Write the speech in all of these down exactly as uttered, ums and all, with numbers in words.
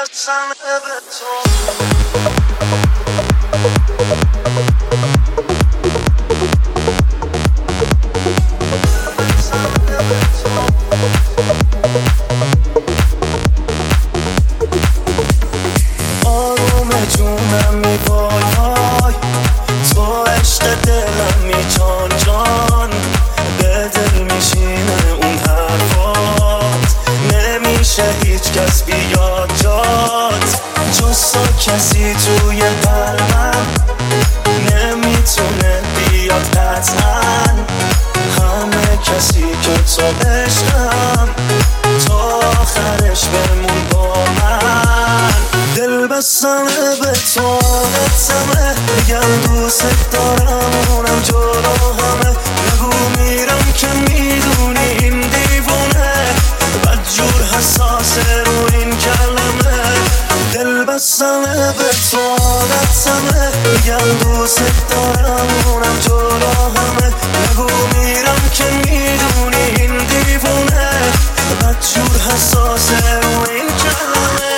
بسم به تو آروم جونم می وای وای تو عشق دلم می جان جان به دل میشینه اون حرفات نمیشه هیچ کس بیاد جات جز تو کسی توی قلبم نمیتونه بیاد قطعا همه کسی که تو عشقم تا آخرش بمون با من دل بستمه به تو عادتمه میگم دوست دارم اونم جلو همه نگو میرم که میدونی این دیوونه بدجور حساسه رو این کلمه دل بستمه به تو عادتمه میگم دوست دارم اونم جلو همه نگو میرم که میدونی این دیوونه بدجور حساسه رو این کلمه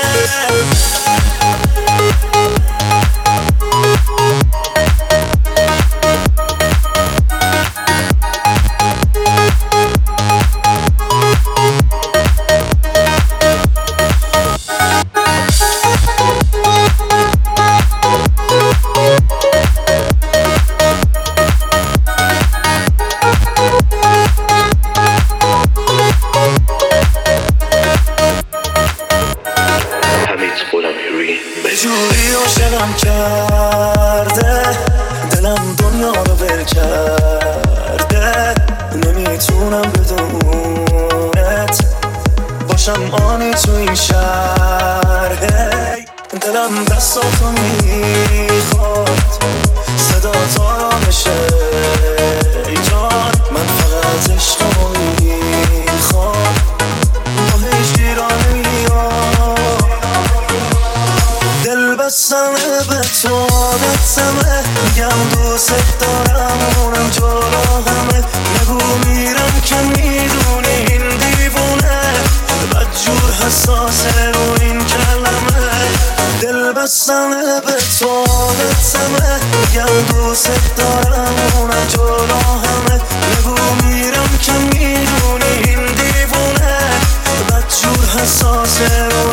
به جوری عاشقم کرده دلم دنیا رو ول کرده نمیتونم بدونت باشم آنی تو این شهر دلم دستاتو میخواد صدا تا بشه ای جان من فقط عشقمو میخواد با هیچ گیرانه میاد دل بستمه به تو عادتمه میگم دوست دارم اونم جلو همه نگو میرم که میدونی این دیوونه بدجور حساسه رو این کلمه دل بستمه به تو عادتمه میگم دوست دارم اونم جلو همه نگو میرم که میدونی این دیوونه بدجور حساسه رو